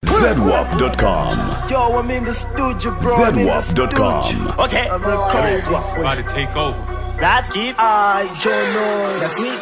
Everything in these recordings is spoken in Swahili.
ZWAP.com. Yo, I'm in the studio, bro. I'm in the ZWAP.com. studio. Okay. I'm recording. About to take over. That's keep. I don't know.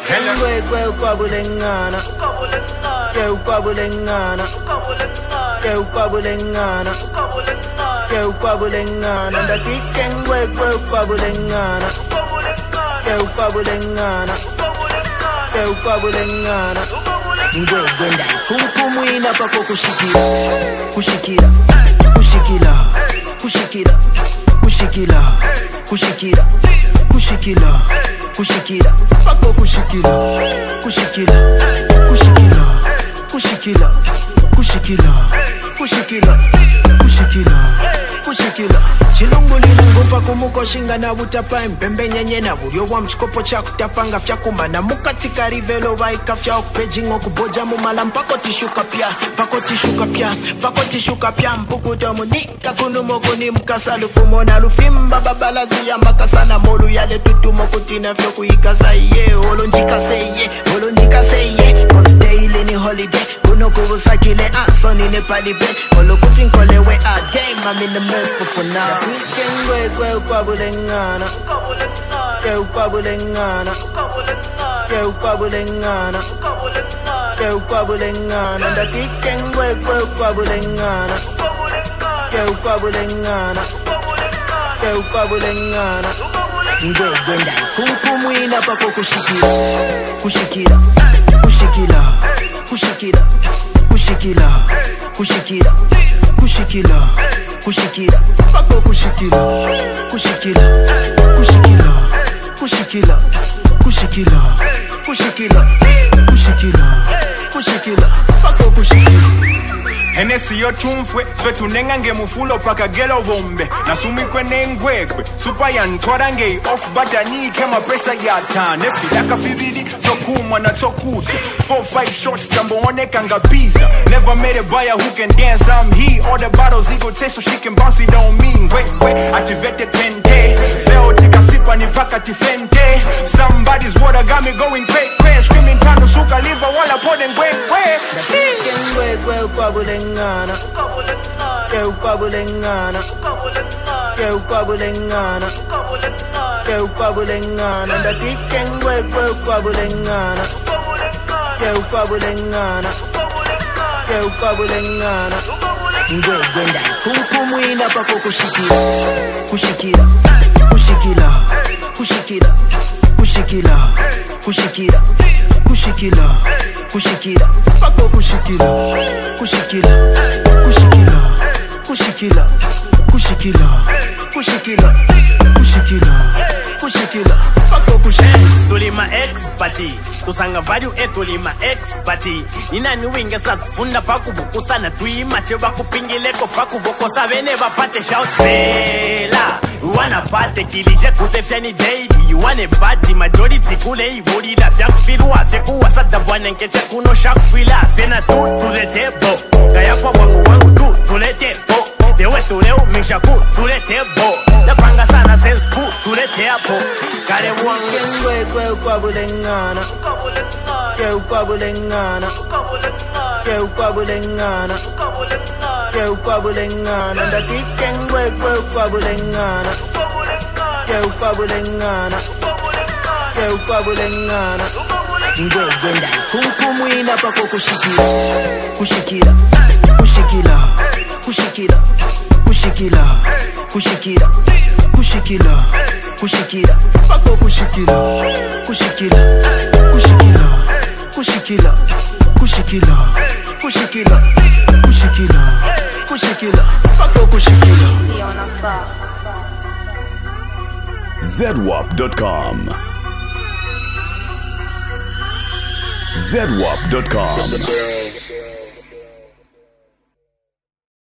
Ngwegwenda kumkumwina pako kushikira kushikira kushikira kushikira kushikira kushikira kushikira kushikira pako kushikira kushikira kushikira kushikira kushikira kushikira kushikira kushikira chilungulile ngufa kumukoshinga na butapa mpembe nyenye na bulyo wa mchikopo cha kutapanga fyakuma na mukatika rivelo vaika fya okupejingo kuboja mumala mpako tishuka pya mpukuto munika kunumoku ni mkasa lufumo na lufimba babalazi ya makasa na molu yale tutumo kutina fyo kuikasa iye olonjika seye cause daily ni holiday kunokubusakile ansoni ne palibe olokutinkolewe a day I'm in the midst for now kwabulengana ndatikengwe kwabulengana ngwegwenda kumkumwina pako kushikira kushikira kushikira kushikira kushikira kushikira kushikira kushikira pako kushikira kushikira kushikira kushikira kushikira kushikira kushikira kushikira pako kushikira Hennessy yo tumfwe Swe tunengange mufulo paka gelo bombe Nasumikwe nengwekwe Super yantwarange off badani Kema pressure yata Nefi laka fibidi Tokumwa na tokusa 4-5 shots Jambo one kanga pizza Never met a buyer who can dance I'm he All the bottles ego taste So she can bounce it on me Activated 10K Zeo tika sipa ni paka tifente Somebody's water got me going crazy Screaming tano suka liva wala poden kwekwe kwabulengana ndatikengwe kwabulengana ngwegwenda kumkumwina pako kushikira kushikira kushikira kushikira kushikira kushikira kushikira kushikira pako kushikira kushikira kushikira kushikira kushikira kushikira kushikira kushikira pako kushikira Tulima ex-party Tusanga value tulima ex-party Ninani wingesa kufunda pakubukusa na tuima Cheba kupingileko pakubokosa Vene vapate shout Vela Uwana pate kilije kusefyani daily Uwane badi majority kule iburi la Fya kufirua fekuwa sada bwana nkeche kuno shakufila Fena tu tulete bo Gaya kwa wangu tu tulete bo Dewe tuleu mishaku tulete bo Napanga sana sense pu tulete hapo Kare wangu kwabulengana ndatikengwe kwabulengana ngwegwenda kumkumwina pako kushikira kushikira kushikira kushikira kushikira kushikira kushikira kushikira pako kushikira kushikira kushikira kushikira kushikira kushikira kushikira kushikira pako kushikira ZWAP.com. ZWAP.com.